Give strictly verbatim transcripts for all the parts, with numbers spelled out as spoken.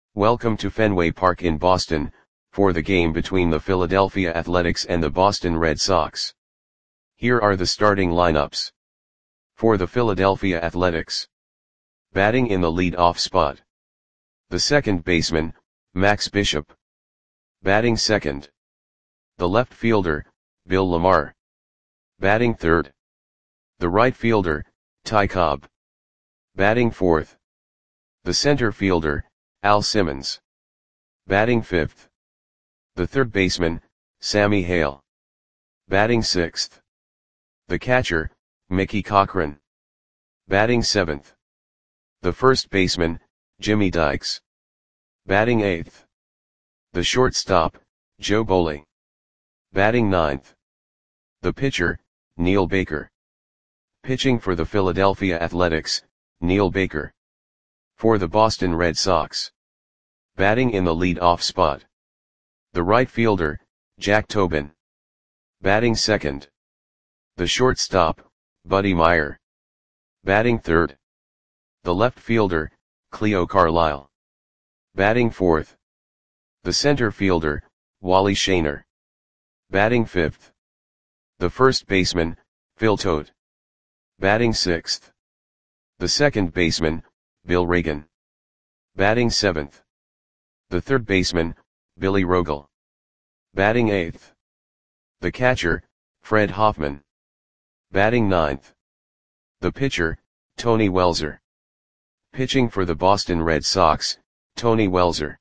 Welcome to Fenway Park in Boston, for the game between the Philadelphia Athletics and the Boston Red Sox. Here are the starting lineups. For the Philadelphia Athletics. Batting in the lead-off spot. The second baseman, Max Bishop. Batting second. The left fielder, Bill Lamar. Batting third. The right fielder, Ty Cobb. Batting fourth. The center fielder, Al Simmons. Batting fifth. The third baseman, Sammy Hale. Batting sixth. The catcher, Mickey Cochrane. Batting seventh. The first baseman, Jimmy Dykes. Batting eighth. The shortstop, Joe Boley. Batting ninth. The pitcher, Neil Baker. Pitching for the Philadelphia Athletics, Neil Baker. For the Boston Red Sox. Batting in the lead-off spot. The right fielder, Jack Tobin. Batting second. The shortstop, Buddy Meyer. Batting third. The left fielder, Cleo Carlisle. Batting fourth. The center fielder, Wally Shaner. Batting fifth. The first baseman, Phil Tote. Batting sixth. The second baseman, Bill Reagan. Batting seventh. The third baseman, Billy Rogel. Batting eighth. The catcher, Fred Hoffman. Batting ninth. The pitcher, Tony Welzer. Pitching for the Boston Red Sox, Tony Welzer.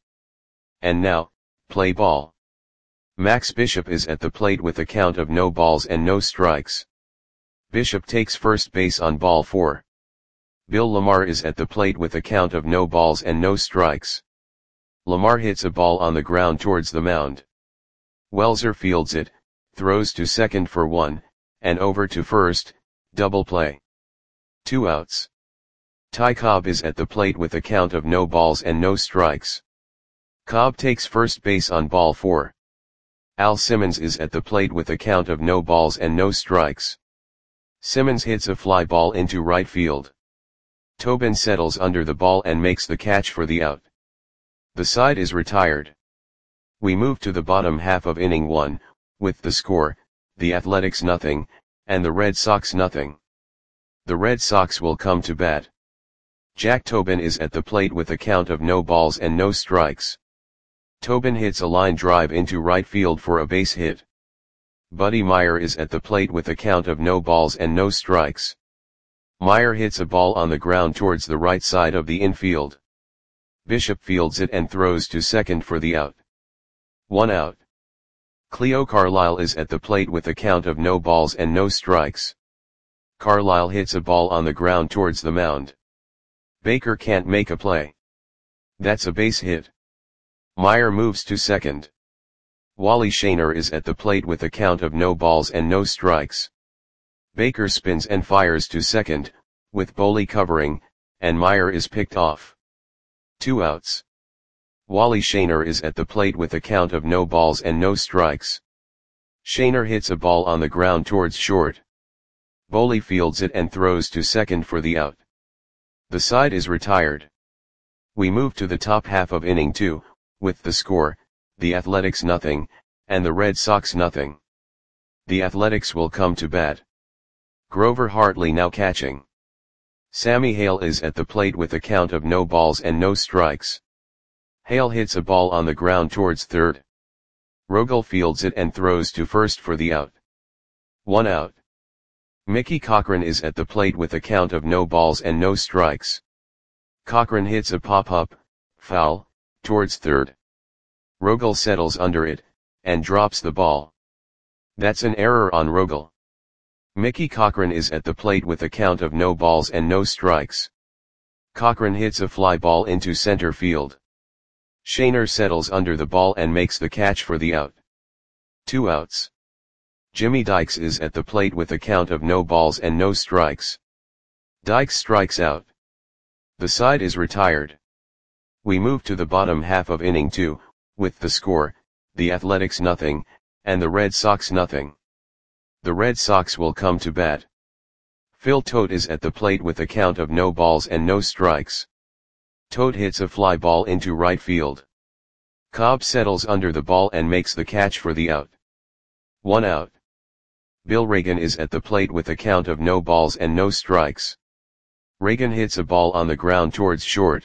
And now, play ball. Max Bishop is at the plate with a count of no balls and no strikes. Bishop takes first base on ball four. Bill Lamar is at the plate with a count of no balls and no strikes. Lamar hits a ball on the ground towards the mound. Welzer fields it, throws to second for one, and over to first, double play. Two outs. Ty Cobb is at the plate with a count of no balls and no strikes. Cobb takes first base on ball four. Al Simmons is at the plate with a count of no balls and no strikes. Simmons hits a fly ball into right field. Tobin settles under the ball and makes the catch for the out. The side is retired. We move to the bottom half of inning one, with the score, the Athletics nothing, and the Red Sox nothing. The Red Sox will come to bat. Jack Tobin is at the plate with a count of no balls and no strikes. Tobin hits a line drive into right field for a base hit. Buddy Meyer is at the plate with a count of no balls and no strikes. Meyer hits a ball on the ground towards the right side of the infield. Bishop fields it and throws to second for the out. One out. Cleo Carlisle is at the plate with a count of no balls and no strikes. Carlisle hits a ball on the ground towards the mound. Baker can't make a play. That's a base hit. Meyer moves to second. Wally Shaner is at the plate with a count of no balls and no strikes. Baker spins and fires to second, with Boley covering, and Meyer is picked off. Two outs. Wally Shaner is at the plate with a count of no balls and no strikes. Shaner hits a ball on the ground towards short. Boley fields it and throws to second for the out. The side is retired. We move to the top half of inning two, with the score, the Athletics nothing, and the Red Sox nothing. The Athletics will come to bat. Grover Hartley now catching. Sammy Hale is at the plate with a count of no balls and no strikes. Hale hits a ball on the ground towards third. Rogel fields it and throws to first for the out. One out. Mickey Cochrane is at the plate with a count of no balls and no strikes. Cochrane hits a pop-up, foul, towards third. Rogel settles under it, and drops the ball. That's an error on Rogel. Mickey Cochrane is at the plate with a count of no balls and no strikes. Cochrane hits a fly ball into center field. Shaner settles under the ball and makes the catch for the out. Two outs. Jimmy Dykes is at the plate with a count of no balls and no strikes. Dykes strikes out. The side is retired. We move to the bottom half of inning two, with the score, the Athletics nothing, and the Red Sox nothing. The Red Sox will come to bat. Phil Tote is at the plate with a count of no balls and no strikes. Toad hits a fly ball into right field. Cobb settles under the ball and makes the catch for the out. One out. Bill Reagan is at the plate with a count of no balls and no strikes. Reagan hits a ball on the ground towards short.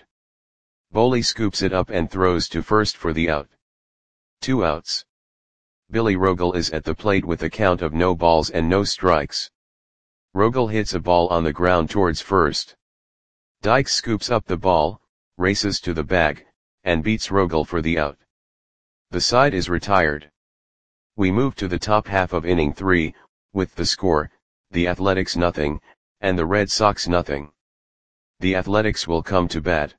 Boley scoops it up and throws to first for the out. Two outs. Billy Rogel is at the plate with a count of no balls and no strikes. Rogel hits a ball on the ground towards first. Dykes scoops up the ball, races to the bag, and beats Rogel for the out. The side is retired. We move to the top half of inning three, with the score, the Athletics nothing, and the Red Sox nothing. The Athletics will come to bat.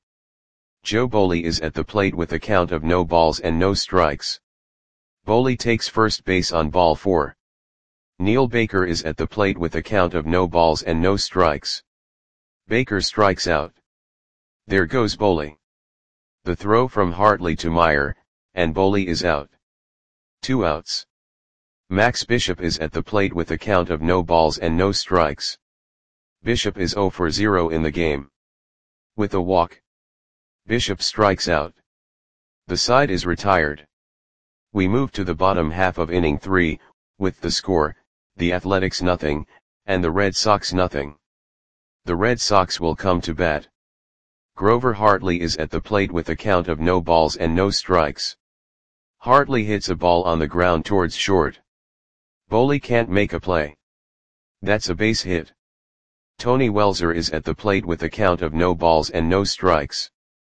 Joe Boley is at the plate with a count of no balls and no strikes. Boley takes first base on ball four. Neil Baker is at the plate with a count of no balls and no strikes. Baker strikes out. There goes Boley. The throw from Hartley to Meyer, and Boley is out. Two outs. Max Bishop is at the plate with a count of no balls and no strikes. Bishop is zero for zero in the game. With a walk, Bishop strikes out. The side is retired. We move to the bottom half of inning three, with the score, the Athletics nothing, and the Red Sox nothing. The Red Sox will come to bat. Grover Hartley is at the plate with a count of no balls and no strikes. Hartley hits a ball on the ground towards short. Boley can't make a play. That's a base hit. Tony Welser is at the plate with a count of no balls and no strikes.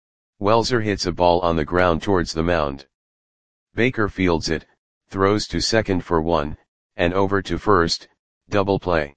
Welser hits a ball on the ground towards the mound. Baker fields it, throws to second for one, and over to first, double play.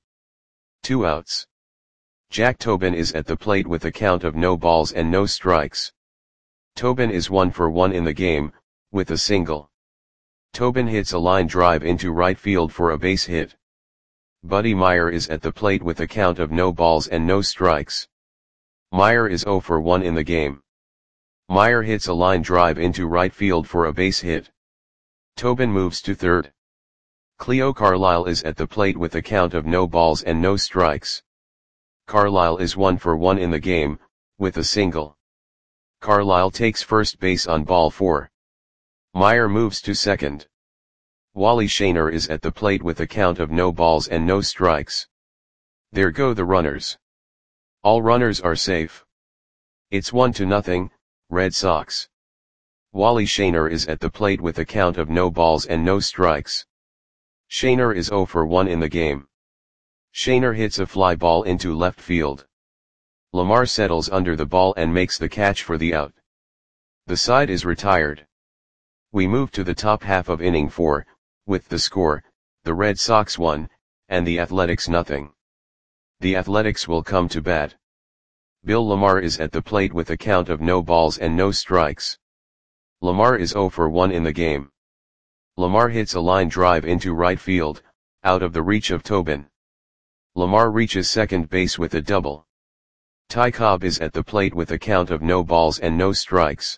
Two outs. Jack Tobin is at the plate with a count of no balls and no strikes. Tobin is one for one in the game, with a single. Tobin hits a line drive into right field for a base hit. Buddy Meyer is at the plate with a count of no balls and no strikes. Meyer is zero for one in the game. Meyer hits a line drive into right field for a base hit. Tobin moves to third. Cleo Carlisle is at the plate with a count of no balls and no strikes. Carlisle is one for one in the game, with a single. Carlisle takes first base on ball four. Meyer moves to second. Wally Shaner is at the plate with a count of no balls and no strikes. There go the runners. All runners are safe. It's one to nothing, Red Sox. Wally Shaner is at the plate with a count of no balls and no strikes. Shaner is zero for one in the game. Shaner hits a fly ball into left field. Lamar settles under the ball and makes the catch for the out. The side is retired. We move to the top half of inning four, with the score, the Red Sox one, and the Athletics nothing. The Athletics will come to bat. Bill Lamar is at the plate with a count of no balls and no strikes. Lamar is zero for one in the game. Lamar hits a line drive into right field, out of the reach of Tobin. Lamar reaches second base with a double. Ty Cobb is at the plate with a count of no balls and no strikes.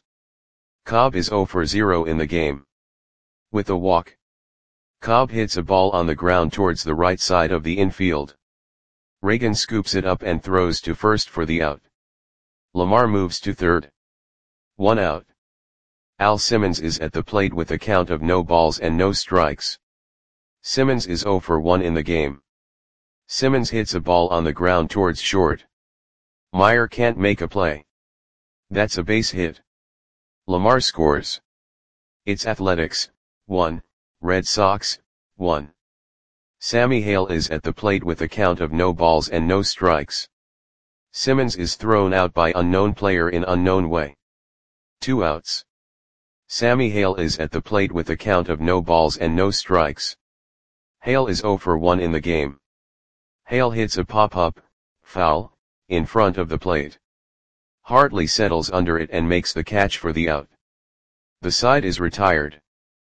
Cobb is zero for zero in the game. With a walk, Cobb hits a ball on the ground towards the right side of the infield. Reagan scoops it up and throws to first for the out. Lamar moves to third. One out. Al Simmons is at the plate with a count of no balls and no strikes. Simmons is zero for one in the game. Simmons hits a ball on the ground towards short. Meyer can't make a play. That's a base hit. Lamar scores. It's Athletics, one, Red Sox, one. Sammy Hale is at the plate with a count of no balls and no strikes. Simmons is thrown out by unknown player in unknown way. Two outs. Sammy Hale is at the plate with a count of no balls and no strikes. Hale is zero for one in the game. Hale hits a pop-up, foul, in front of the plate. Hartley settles under it and makes the catch for the out. The side is retired.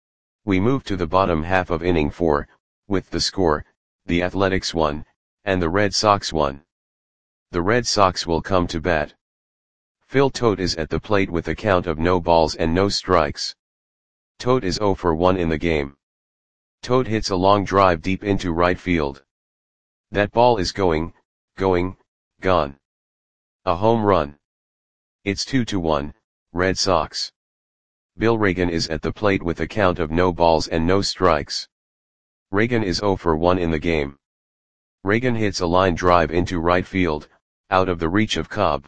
We move to the bottom half of inning four, with the score, the Athletics one, and the Red Sox one. The Red Sox will come to bat. Phil Tote is at the plate with a count of no balls and no strikes. Tote is zero for one in the game. Tote hits a long drive deep into right field. That ball is going, going, gone. A home run. It's two to one, Red Sox. Bill Regan is at the plate with a count of no balls and no strikes. Regan is zero for one in the game. Regan hits a line drive into right field, out of the reach of Cobb.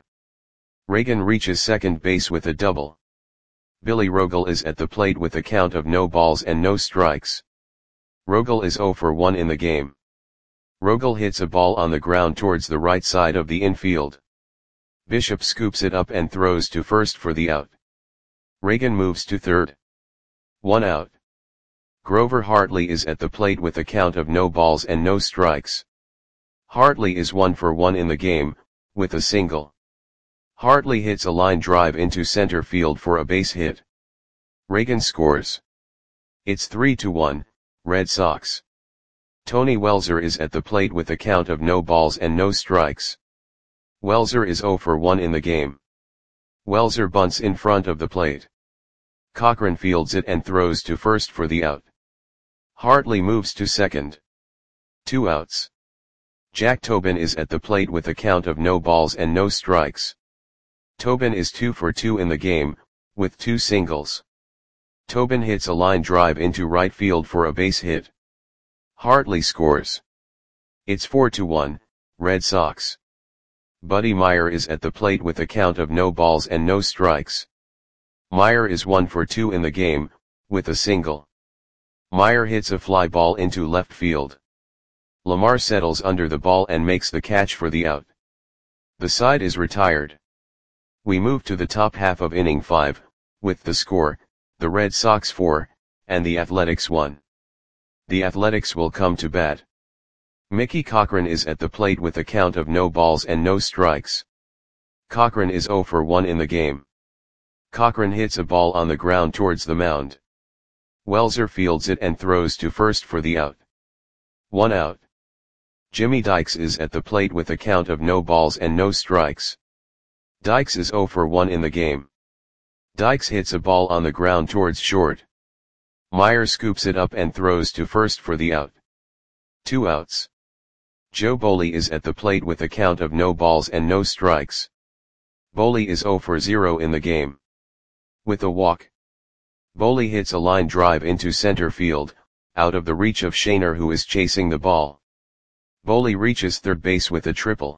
Regan reaches second base with a double. Billy Rogel is at the plate with a count of no balls and no strikes. Rogel is zero for one in the game. Rogel hits a ball on the ground towards the right side of the infield. Bishop scoops it up and throws to first for the out. Regan moves to third. One out. Grover Hartley is at the plate with a count of no balls and no strikes. Hartley is one for one in the game, with a single. Hartley hits a line drive into center field for a base hit. Regan scores. It's three to one, Red Sox. Tony Welzer is at the plate with a count of no balls and no strikes. Welzer is zero for one in the game. Welzer bunts in front of the plate. Cochran fields it and throws to first for the out. Hartley moves to second. Two outs. Jack Tobin is at the plate with a count of no balls and no strikes. Tobin is two for two in the game, with two singles. Tobin hits a line drive into right field for a base hit. Hartley scores. It's four to one, Red Sox. Buddy Meyer is at the plate with a count of no balls and no strikes. Meyer is one for two in the game, with a single. Meyer hits a fly ball into left field. Lamar settles under the ball and makes the catch for the out. The side is retired. We move to the top half of inning five, with the score, the Red Sox four, and the Athletics one. The Athletics will come to bat. Mickey Cochran is at the plate with a count of no balls and no strikes. Cochran is zero for one in the game. Cochran hits a ball on the ground towards the mound. Welzer fields it and throws to first for the out. One out. Jimmy Dykes is at the plate with a count of no balls and no strikes. Dykes is zero for one in the game. Dykes hits a ball on the ground towards short. Meyer scoops it up and throws to first for the out. Two outs. Joe Boley is at the plate with a count of no balls and no strikes. Boley is zero for zero in the game. With a walk. Boley hits a line drive into center field, out of the reach of Shaner, who is chasing the ball. Boley reaches third base with a triple.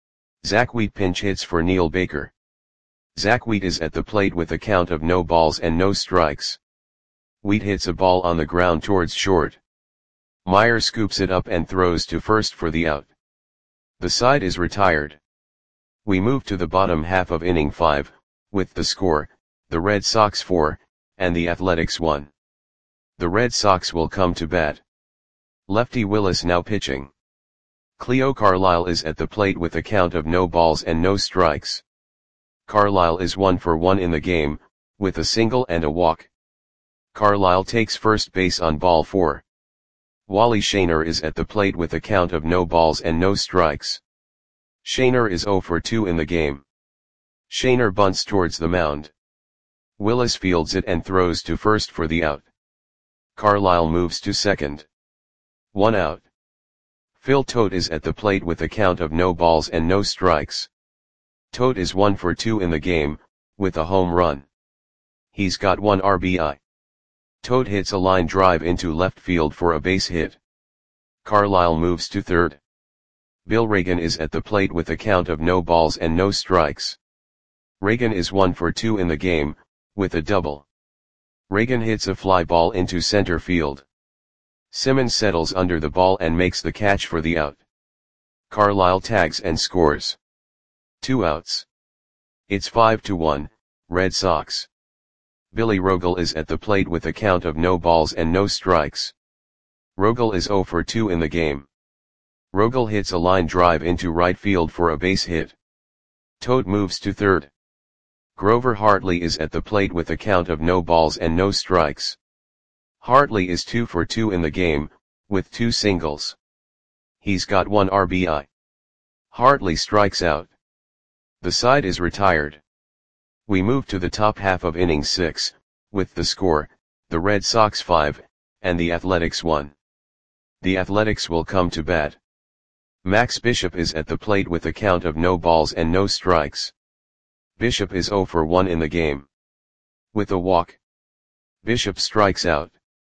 Zach Wheat pinch hits for Neil Baker. Zach Wheat is at the plate with a count of no balls and no strikes. Wheat hits a ball on the ground towards short. Meyer scoops it up and throws to first for the out. The side is retired. We move to the bottom half of inning five, with the score, the Red Sox four, and the Athletics one. The Red Sox will come to bat. Lefty Willis now pitching. Cleo Carlisle is at the plate with a count of no balls and no strikes. Carlisle is one for one in the game, with a single and a walk. Carlisle takes first base on ball four. Wally Shaner is at the plate with a count of no balls and no strikes. Shaner is zero for two in the game. Shaner bunts towards the mound. Willis fields it and throws to first for the out. Carlisle moves to second. One out. Phil Tote is at the plate with a count of no balls and no strikes. Tote is one for two in the game, with a home run. He's got one R B I. Tote hits a line drive into left field for a base hit. Carlisle moves to third. Bill Regan is at the plate with a count of no balls and no strikes. Regan is one for two in the game, with a double. Regan hits a fly ball into center field. Simmons settles under the ball and makes the catch for the out. Carlisle tags and scores. Two outs. It's five to one, Red Sox. Billy Rogel is at the plate with a count of no balls and no strikes. Rogel is zero for two in the game. Rogel hits a line drive into right field for a base hit. Tote moves to third. Grover Hartley is at the plate with a count of no balls and no strikes. Hartley is two for two in the game, with two singles. He's got one R B I. Hartley strikes out. The side is retired. We move to the top half of inning six, with the score, the Red Sox five, and the Athletics one. The Athletics will come to bat. Max Bishop is at the plate with a count of no balls and no strikes. Bishop is zero for one in the game. With a walk, Bishop strikes out.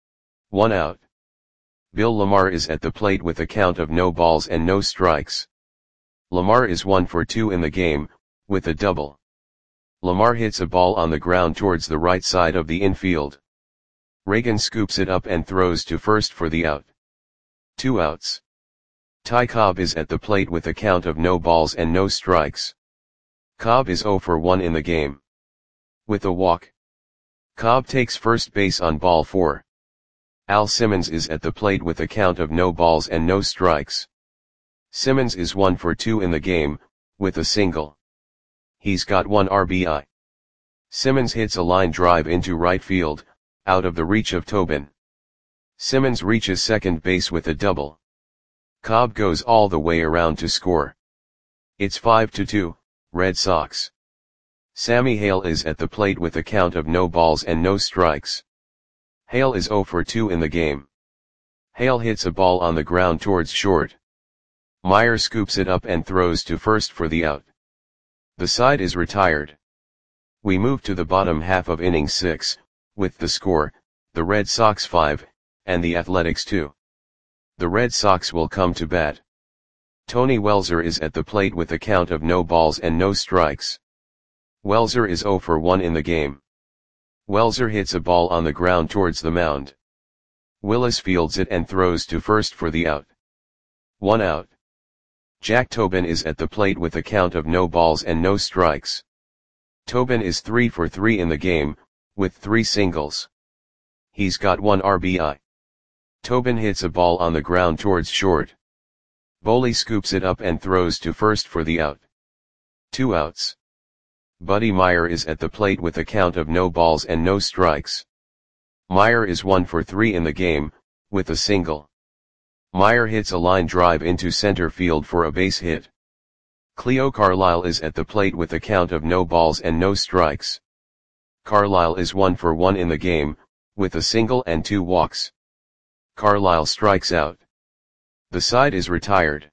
One out. Bill Lamar is at the plate with a count of no balls and no strikes. Lamar is one for two in the game, with a double. Lamar hits a ball on the ground towards the right side of the infield. Reagan scoops it up and throws to first for the out. Two outs. Ty Cobb is at the plate with a count of no balls and no strikes. Cobb is zero for one in the game. With a walk, Cobb takes first base on ball four. Al Simmons is at the plate with a count of no balls and no strikes. Simmons is one for two in the game, with a single. He's got one R B I. Simmons hits a line drive into right field, out of the reach of Tobin. Simmons reaches second base with a double. Cobb goes all the way around to score. It's five to two, Red Sox. Sammy Hale is at the plate with a count of no balls and no strikes. Hale is zero for two in the game. Hale hits a ball on the ground towards short. Meyer scoops it up and throws to first for the out. The side is retired. We move to the bottom half of inning six, with the score, the Red Sox five, and the Athletics two. The Red Sox will come to bat. Tony Welzer is at the plate with a count of no balls and no strikes. Welzer is zero for one in the game. Welzer hits a ball on the ground towards the mound. Willis fields it and throws to first for the out. One out. Jack Tobin is at the plate with a count of no balls and no strikes. Tobin is three for three in the game, with three singles. He's got one R B I. Tobin hits a ball on the ground towards short. Boley scoops it up and throws to first for the out. Two outs. Buddy Meyer is at the plate with a count of no balls and no strikes. Meyer is one for three in the game, with a single. Meyer hits a line drive into center field for a base hit. Cleo Carlisle is at the plate with a count of no balls and no strikes. Carlisle is one for one in the game, with a single and two walks. Carlisle strikes out. The side is retired.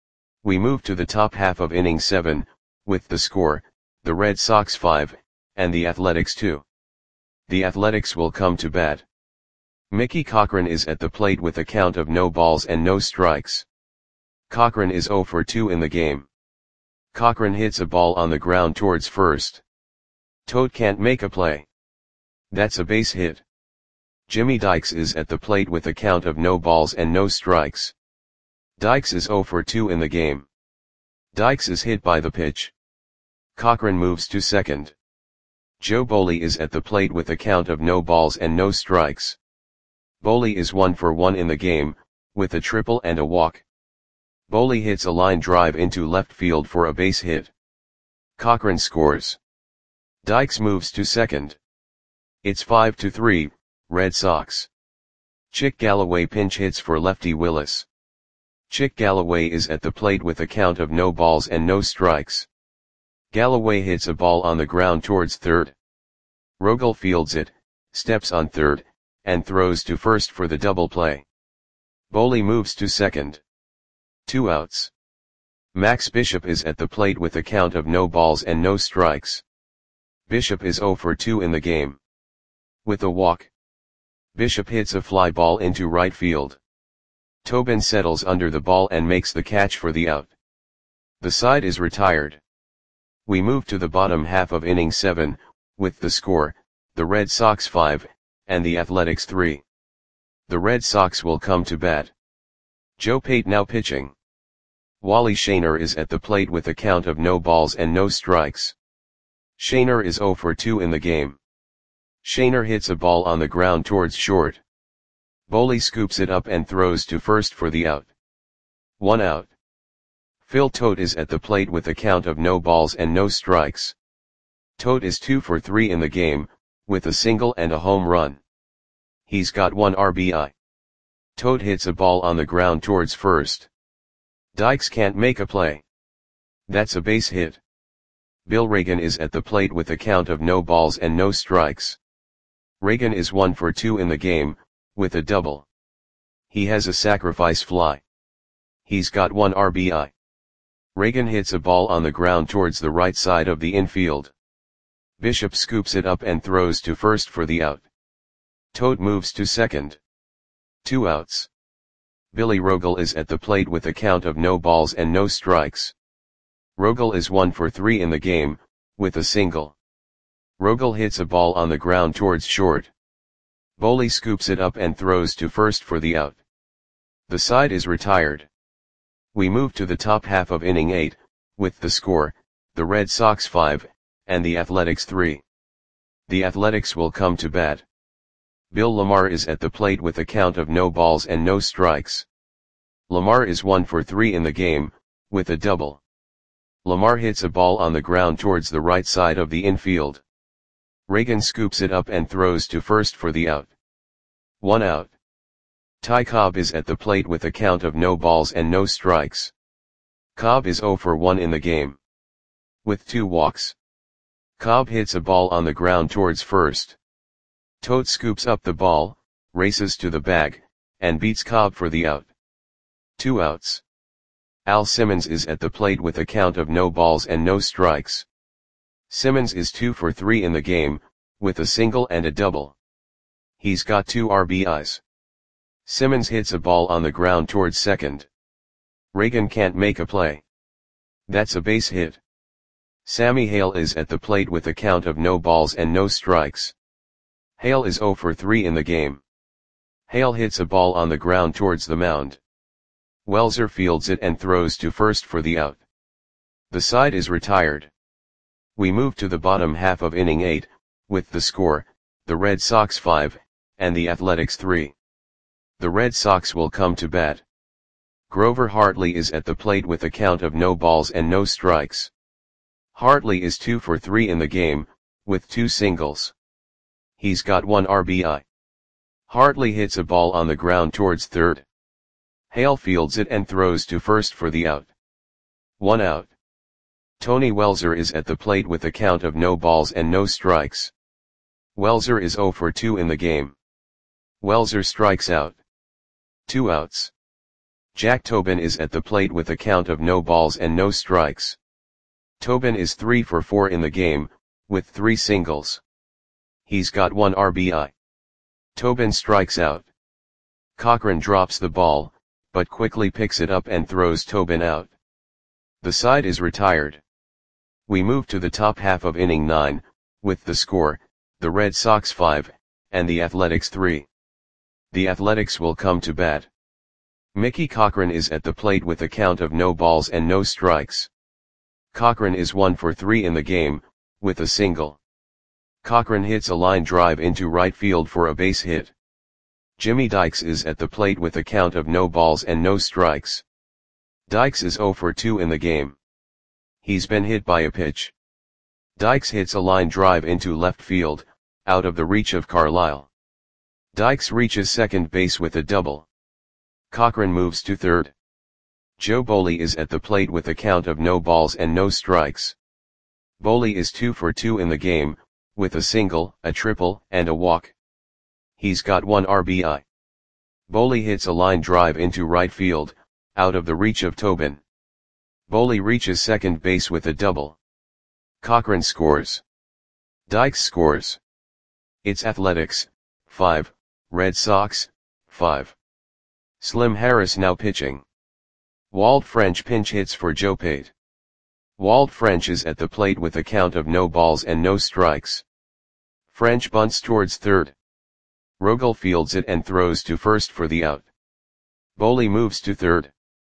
We move to the top half of inning seven, with the score, the Red Sox five, and the Athletics two. The Athletics will come to bat. Mickey Cochran is at the plate with a count of no balls and no strikes. Cochran is zero for two in the game. Cochran hits a ball on the ground towards first. Toad can't make a play. That's a base hit. Jimmy Dykes is at the plate with a count of no balls and no strikes. Dykes is zero for two in the game. Dykes is hit by the pitch. Cochran moves to second. Joe Boley is at the plate with a count of no balls and no strikes. Boley is one for one in the game, with a triple and a walk. Boley hits a line drive into left field for a base hit. Cochran scores. Dykes moves to second. It's five to three, Red Sox. Chick Galloway pinch hits for lefty Willis. Chick Galloway is at the plate with a count of no balls and no strikes. Galloway hits a ball on the ground towards third. Rogel fields it, steps on third, and throws to first for the double play. Boley moves to second. Two outs. Max Bishop is at the plate with a count of no balls and no strikes. Bishop is zero for two in the game. With a walk, Bishop hits a fly ball into right field. Tobin settles under the ball and makes the catch for the out. The side is retired. We move to the bottom half of inning seven, with the score, the Red Sox five, and the Athletics three. The Red Sox will come to bat. Joe Pate now pitching. Wally Shaner is at the plate with a count of no balls and no strikes. Shaner is zero for two in the game. Shaner hits a ball on the ground towards short. Boley scoops it up and throws to first for the out. One out. Phil Tote is at the plate with a count of no balls and no strikes. Tote is two for three in the game, with a single and a home run. He's got one R B I. Tote hits a ball on the ground towards first. Dykes can't make a play. That's a base hit. Bill Reagan is at the plate with a count of no balls and no strikes. Reagan is one for two in the game, with a double. He has a sacrifice fly. He's got one R B I. Reagan hits a ball on the ground towards the right side of the infield. Bishop scoops it up and throws to first for the out. Toad moves to second. Two outs. Billy Rogel is at the plate with a count of no balls and no strikes. Rogel is one for three in the game, with a single. Rogel hits a ball on the ground towards short. Boley scoops it up and throws to first for the out. The side is retired. We move to the top half of inning eight, with the score, the Red Sox five, and the Athletics three. The Athletics will come to bat. Bill Lamar is at the plate with a count of no balls and no strikes. Lamar is one for three in the game, with a double. Lamar hits a ball on the ground towards the right side of the infield. Reagan scoops it up and throws to first for the out. One out. Ty Cobb is at the plate with a count of no balls and no strikes. Cobb is zero for one in the game, with two walks. Cobb hits a ball on the ground towards first. Toad scoops up the ball, races to the bag, and beats Cobb for the out. Two outs. Al Simmons is at the plate with a count of no balls and no strikes. Simmons is two for three in the game, with a single and a double. He's got two R B Is. Simmons hits a ball on the ground towards second. Reagan can't make a play. That's a base hit. Sammy Hale is at the plate with a count of no balls and no strikes. Hale is zero for three in the game. Hale hits a ball on the ground towards the mound. Welser fields it and throws to first for the out. The side is retired. We move to the bottom half of inning eight, with the score, the Red Sox five, and the Athletics three. The Red Sox will come to bat. Grover Hartley is at the plate with a count of no balls and no strikes. Hartley is two for three in the game, with two singles. He's got one R B I. Hartley hits a ball on the ground towards third. Hale fields it and throws to first for the out. One out. Tony Welser is at the plate with a count of no balls and no strikes. Welser is zero for two in the game. Welser strikes out. Two outs. Jack Tobin is at the plate with a count of no balls and no strikes. Tobin is three for four in the game, with three singles. He's got one R B I. Tobin strikes out. Cochran drops the ball, but quickly picks it up and throws Tobin out. The side is retired. We move to the top half of inning nine, with the score, the Red Sox five, and the Athletics three. The Athletics will come to bat. Mickey Cochran is at the plate with a count of no balls and no strikes. Cochran is one for three in the game, with a single. Cochran hits a line drive into right field for a base hit. Jimmy Dykes is at the plate with a count of no balls and no strikes. Dykes is zero for two in the game. He's been hit by a pitch. Dykes hits a line drive into left field, out of the reach of Carlisle. Dykes reaches second base with a double. Cochran moves to third. Joe Boley is at the plate with a count of no balls and no strikes. Boley is two for two in the game, with a single, a triple, and a walk. He's got one R B I. Boley hits a line drive into right field, out of the reach of Tobin. Boley reaches second base with a double. Cochran scores. Dykes scores. It's Athletics, five, Red Sox, five. Slim Harris now pitching. Walt French pinch hits for Joe Pate. Walt French is at the plate with a count of no balls and no strikes. French bunts towards third. Rogel fields it and throws to first for the out. Boley moves to third.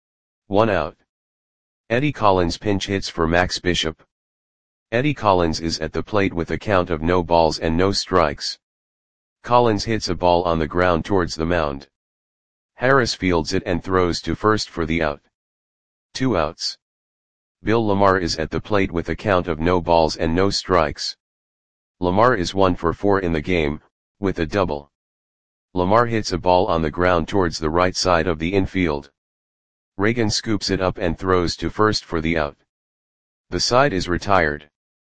One out. Eddie Collins pinch hits for Max Bishop. Eddie Collins is at the plate with a count of no balls and no strikes. Collins hits a ball on the ground towards the mound. Harris fields it and throws to first for the out. Two outs. Bill Lamar is at the plate with a count of no balls and no strikes. Lamar is one for four in the game, with a double. Lamar hits a ball on the ground towards the right side of the infield. Reagan scoops it up and throws to first for the out. The side is retired.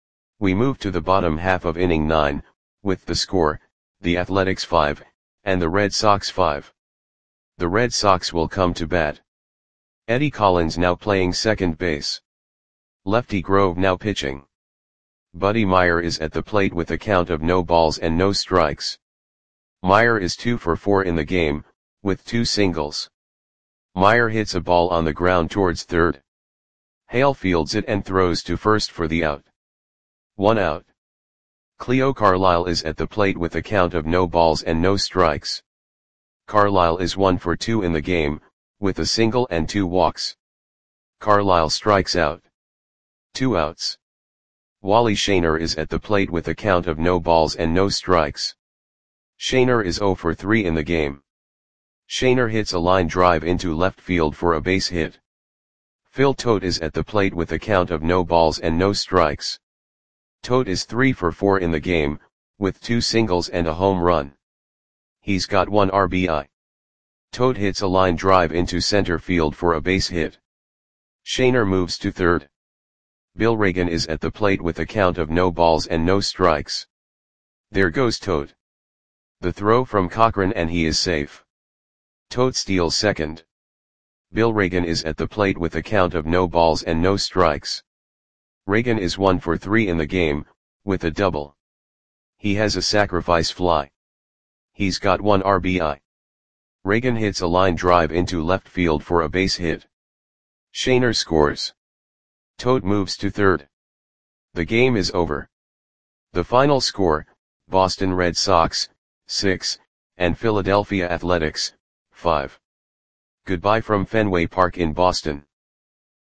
We move to the bottom half of inning nine, with the score, the Athletics five, and the Red Sox five. The Red Sox will come to bat. Eddie Collins now playing second base. Lefty Grove now pitching. Buddy Meyer is at the plate with a count of no balls and no strikes. Meyer is two for four in the game, with two singles. Meyer hits a ball on the ground towards third. Hale fields it and throws to first for the out. One out. Cleo Carlisle is at the plate with a count of no balls and no strikes. Carlisle is one for two in the game, with a single and two walks. Carlisle strikes out. Two outs. Wally Shaner is at the plate with a count of no balls and no strikes. Shaner is zero for three in the game. Shaner hits a line drive into left field for a base hit. Phil Tote is at the plate with a count of no balls and no strikes. Tote is three for four in the game, with two singles and a home run. He's got one R B I. Tote hits a line drive into center field for a base hit. Shaner moves to third. Bill Reagan is at the plate with a count of no balls and no strikes. There goes Tote. The throw from Cochran and he is safe. Tote steals second. Bill Reagan is at the plate with a count of no balls and no strikes. Reagan is one for three in the game, with a double. He has a sacrifice fly. He's got one R B I. Reagan hits a line drive into left field for a base hit. Shaner scores. Tote moves to third. The game is over. The final score, Boston Red Sox, six, and Philadelphia Athletics, five. Goodbye from Fenway Park in Boston.